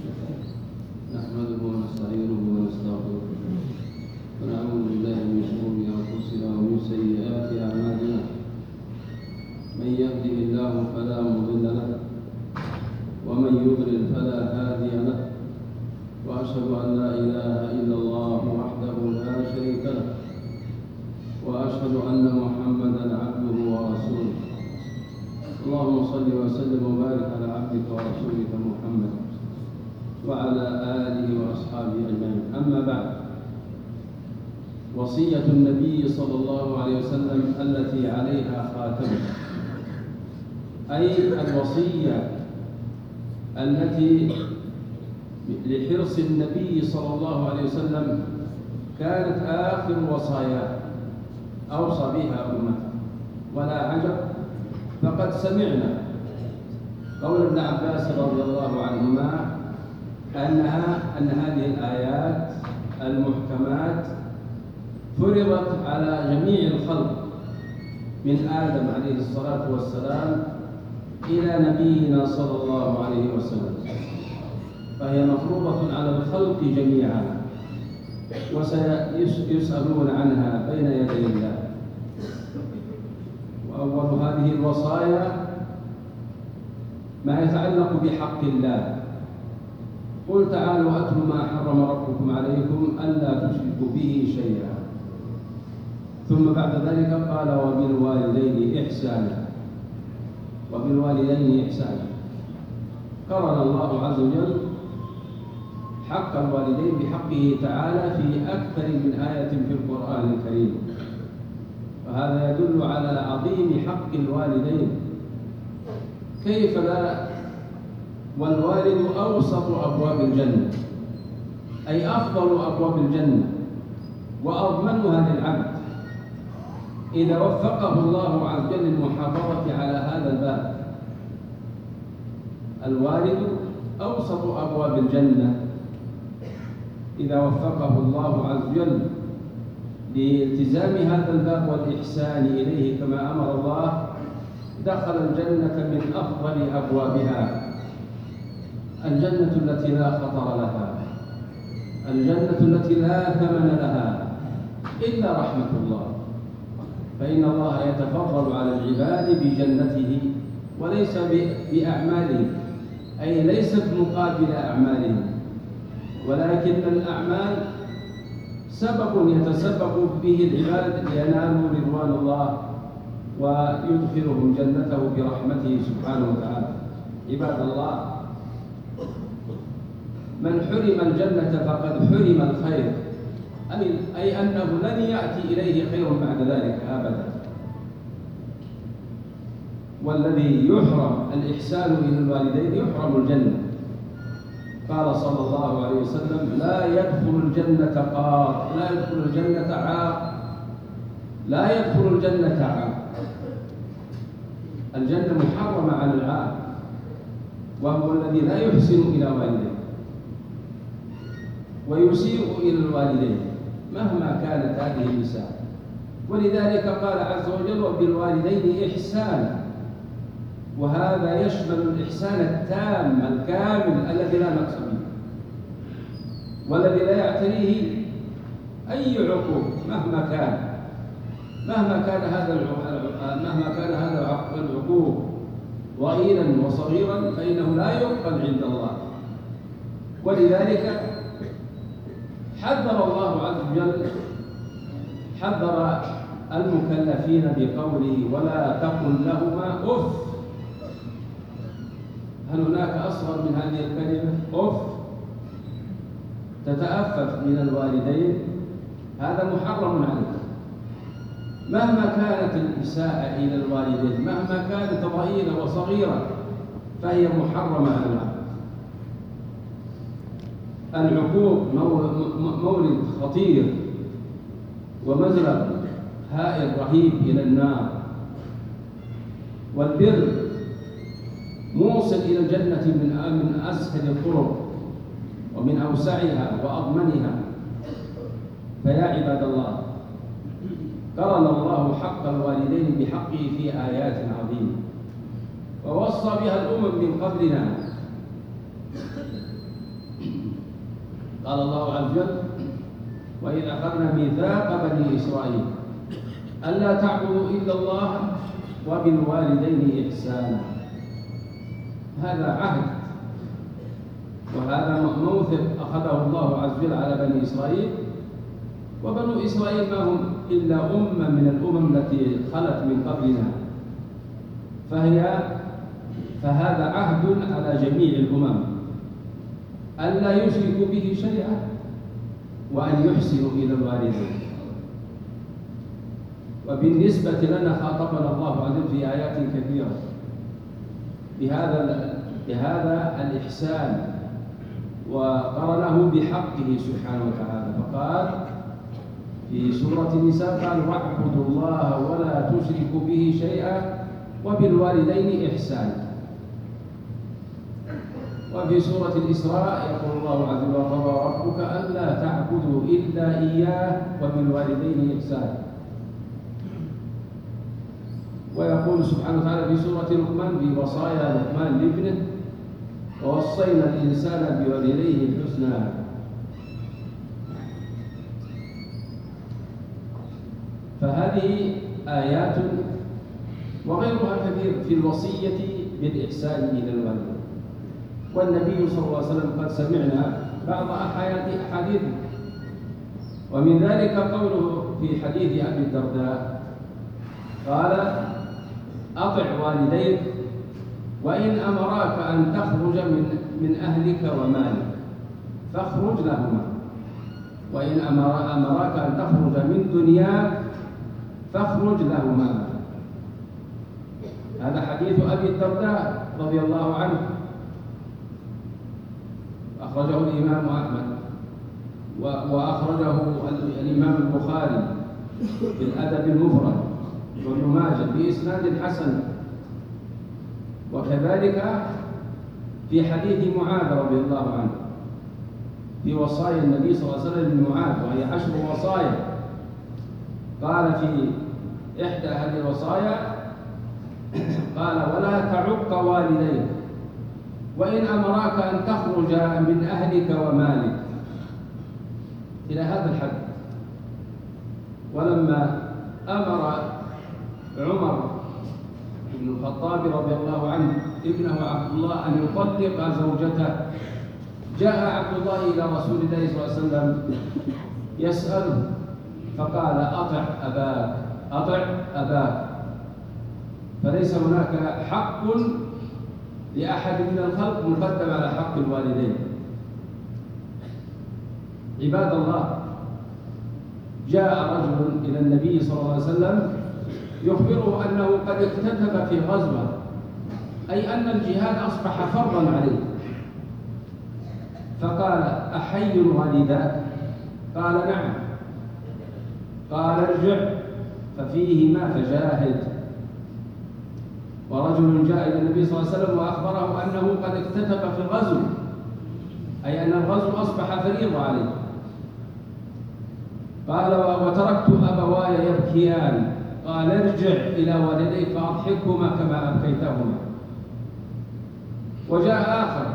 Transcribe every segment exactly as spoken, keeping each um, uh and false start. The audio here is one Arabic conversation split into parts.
نحمده ونستعينه ونستغفره ونعوذ بالله من شرور أنفسنا ومن سيئات أعمالنا. من يهده الله فلا مضل له ومن يضلل فلا هادي له، وأشهد أن لا إله إلا الله وحده لا شريك له، وأشهد أن محمدًا عبده ورسوله. اللهم صل وسلم وبارك على عبدك ورسولك محمد وعلى آله وأصحابه أجمعين. أما بعد، وصية النبي صلى الله عليه وسلم التي عليها خاتمه، أي الوصية التي لحرص النبي صلى الله عليه وسلم كانت آخر وصاياه أوصى بها أمته. ولا عجب، فقد سمعنا قول ابن عباس رضي الله عنهما أنها أن هذه الآيات المحكمات فرضت على جميع الخلق من آدم عليه الصلاة والسلام إلى نبينا صلى الله عليه وسلم، فهي مفروضة على الخلق جميعا، وسيسألون عنها بين يدي الله. وأول هذه الوصايا ما يتعلق بحق الله. قل تعالوا أتل ما حرم ربكم عليكم ألا تشركوا به شيئا، ثم بعد ذلك قال وبالوالدين إحسانا. وبالوالدين إحسانا قرن الله عز وجل حق الوالدين بحقه تعالى في أكثر من آية في القرآن الكريم، وهذا يدل على عظيم حق الوالدين. كيف لا؟ والوالد أوسط أبواب الجنة، أي أفضل أبواب الجنة وأضمنها للعبد إذا وفقه الله عز وجل للمحافظة على هذا الباب. الوالد أوسط أبواب الجنة إذا وفقه الله عز وجل لالتزام هذا الباب والإحسان إليه كما أمر الله، دخل الجنة من أفضل أبوابها، الجنة التي لا خطر لها، الجنة التي لا ثمن لها إلا رحمة الله. فإن الله يتفضل على العباد بجنته وليس بأعمالهم، أي ليست مقابل أعمالهم، ولكن الأعمال سبب يتسبب به العباد لينالوا رضوان الله ويدخلهم جنته برحمته سبحانه وتعالى. عباد الله، من حرم الجنة فقد حرم الخير، أي, أي أنه لن يأتي إليه خير بعد ذلك أبدا. والذي يحرم الإحسان إلى الوالدين يحرم الجنة. قال صلى الله عليه وسلم لا يدخل الجنة قاط، لا يدخل الجنة عاق، لا يدخل الجنة عاق. الجنة محرمة على العاق، وهو الذي لا يحسن إلى والديه ويسيء إلى الوالدين مهما كانت هذه النساء. ولذلك قال عز وجل وبالوالدين إحسانا، وهذا يشمل الإحسان التام الكامل الذي لا نقص به والذي لا يعتريه أي عقوق مهما كان مهما كان هذا مهما كان هذا العقوق ضئيلا وصغيرا فإنه لا يقبل عند الله. ولذلك حذر الله عز وجل حذر المكلفين بقوله ولا تقل لهما أف. هل هناك أصغر من هذه الكلمة أف؟ تتأفف من الوالدين، هذا محرم عليك مهما كانت الإساءة إلى الوالدين، مهما كانت ضئيلة وصغيرة فهي محرمة على العبد. العقوق مورد خطير ومزرع هائل رهيب إلى النار، والبر موصل إلى الجنة من من أسهل الطرق ومن أوسعها وأضمنها. فيا عباد الله، قرن الله حق الوالدين بحقه في آيات عظيمة، ووصى بها الأمم من قبلنا قال الله عز وجل: وإذ أخذنا ميثاق بني إسرائيل ألا تعبدوا إلا الله وبالوالدين إحسانا. هذا عهد وهذا موثق أخذه الله عز وجل على بني إسرائيل، وبنو إسرائيل ما هم إلا أمة من الأمم التي خلت من قبلنا، فهي فهذا عهد على جميع الأمم ألا يشركوا به شيئا وأن يحسنوا إلى الوالدين. وبالنسبة لنا خاطبنا الله عز وجل في آيات كثيرة بهذا بهذا الإحسان، وقرنه بحقه سبحانه وتعالى، فقال في سورة النساء: قال: واعبدوا الله ولا تشركوا به شيئا وبالوالدين إحسانا. وفي سورة الإسراء يقول الله عز وجل: وقضى ربك ألا تعبدوا إلا إياه وبالوالدين إحسانا. ويقول سبحانه وتعالى في سورة لقمان في وصايا لقمان لابنه: ووصينا الإنسان بوالديه حسنا. فهذه آيات وغيرها كثير في الوصية بالإحسان إلى الوالدين. والنبي صلى الله عليه وسلم قد سمعنا بعض أحاديث، ومن ذلك قوله في حديث أبي الدرداء قال: أطع والديك وإن أمراك أن تخرج من من أهلك ومالك فاخرج لهما، وإن أمراك أن تخرج من دنياك فاخرج لهما. هذا حديث أبي الدرداء رضي الله عنه، أخرجه الإمام أحمد وأخرجه الإمام البخاري في الأدب المفرد وابن ماجه بإسناد حسن. وكذلك في حديث معاذ رضي الله عنه في وصايا النبي صلى الله عليه وسلم لمعاذ، وهي عشر وصايا. قال في إحدى هذه الوصايا قال: ولا تعق والديك وإن أمراك أن تخرج من أهلك ومالك، إلى هذا الحد. ولما أمر عمر بن الخطاب رضي الله عنه ابنه عبد الله أن يطلق زوجته، جاء عبد الله إلى رسول الله صلى الله عليه وسلم يسأله فقال: أطع أباك أطع أباك. فليس هناك حق لأحد من الخلق مقدم على حق الوالدين. عباد الله، جاء رجل إلى النبي صلى الله عليه وسلم يخبره أنه قد اكتتب في غزوة، أي أن الجهاد أصبح فرضا عليه. فقال: أحي والداك؟ قال: نعم. قال: ارجع ففيهما فجاهد. ورجل جاء إلى النبي صلى الله عليه وسلم وأخبره أنه قد اكتتب في الغزو، أي أن الغزو أصبح فريضة عليه. قال: وتركت أبواي يبكيان. قال: ارجع إلى والديك فأضحكهما كما أبكيتهما. وجاء آخر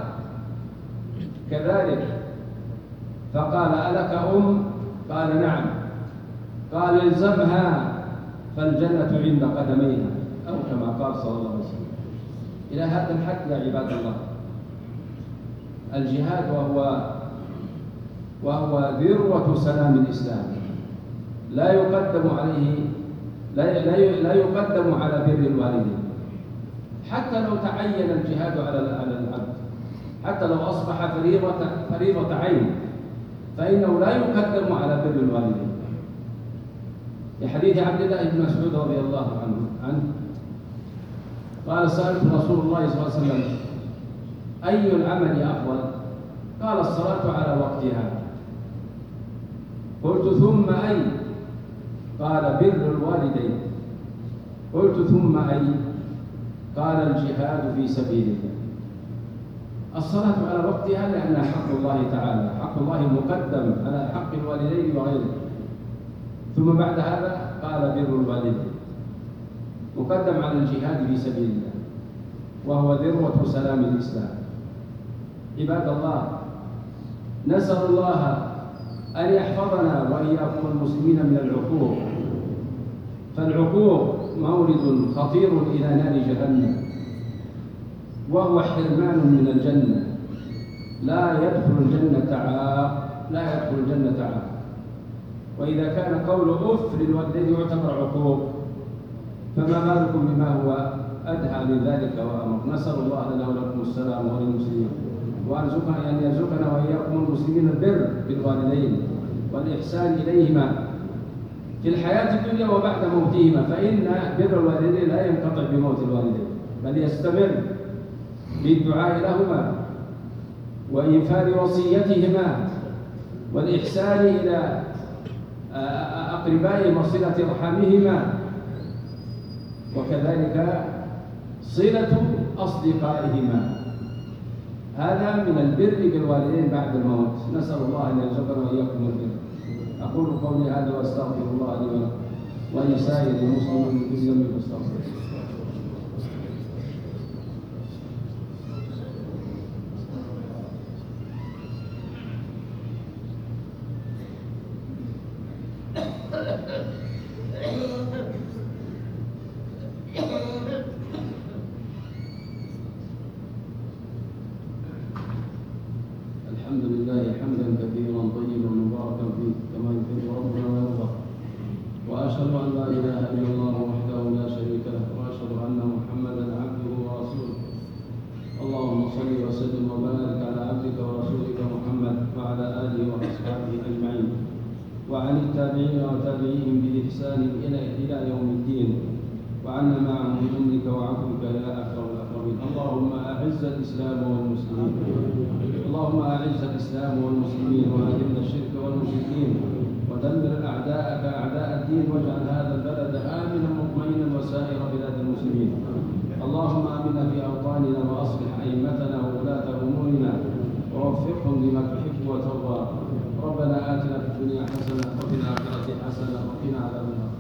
كذلك فقال: ألك أم؟ قال: نعم. قال: الزمها فالجنة عند قدميها، أو كما قال صلى الله عليه وسلم. إلى هذا الحد يا عباد الله. الجهاد وهو وهو ذروة سلام الإسلام، لا يقدم عليه لا لا يقدم على بر الوالدين، حتى لو تعين الجهاد على العبد، حتى لو أصبح فريضة فريضة عين، فإنه لا يقدم على بر الوالدين. لحديث عبد الله بن مسعود رضي الله عنه عنه قال: سألت رسول الله صلى الله عليه وسلم: أي العمل أفضل؟ قال: الصلاة على وقتها. قلت: ثم أي؟ قال: بر الوالدين. قلت: ثم أي؟ قال: الجهاد في سبيل الله. الصلاة على وقتها لأنها حق الله تعالى، حق الله مقدم على حق الوالدين وغيره. ثم بعد هذا قال: بر الوالدين مقدم على الجهاد في سبيل الله، وهو ذروة سلام الإسلام. عباد الله، نسأل الله أن يحفظنا وإياكم المسلمين من العقوق، فالعقوق مورد خطير إلى نار جهنم، وهو حرمان من الجنة. لا يدخل الجنة عاق، لا يدخل الجنة عاق. وإذا كان قول أف للوالدين يعتبر عقوق، فما بالكم بما هو أدهى من ذلك وأمر. نسأل الله لنا ولكم السلام وللمسلمين، وأرزقنا أن يرزقنا وإياكم المسلمين البر بالوالدين والإحسان إليهما في الحياة الدنيا وبعد موتهما، فإن بر الوالدين لا ينقطع بموت الوالدين، بل يستمر بالدعاء لهما وإنفاذ وصيتهما والإحسان إلى أقربائهم وصلة أرحامهما، وكذلك صلة أصدقائهما. هذا من البر بالوالدين بعد الموت. نسأل الله أن يرزقنا وإياكم البر. أقول قولي هذا وأستغفر الله لي ولكم ولسائر المسلمين من كل ذنب فاستغفروه. الحمد لله حمدا كثيرا طيبا مباركا فيه كما يحب ربنا ويرضى، واشهد ان لا اله الا الله وحده لا شريك له، واشهد ان محمدا عبده ورسوله. اللهم صل وسلم وبارك على عبدك ورسولك محمد وعلى اله واصحابه اجمعين، وعن التابعين وتابعيهم باحسان الى الى يوم الدين، وعنا معهم بامنك وعفوك يا اكرم الاكرمين. اللهم اعز الاسلام والمسلمين، اللهم أعز الإسلام والمسلمين وأذل الشرك والمشركين، ودمر أعداءك أعداء الدين، واجعل هذا البلد آمنا مطمئنا وسائر بلاد المسلمين. اللهم آمنا في أوطاننا وأصلح أئمتنا وولاة أمورنا ووفقهم لما تحب وترضى. ربنا آتنا في الدنيا حسنة وفي الآخرة حسنة وقنا عذاب النار.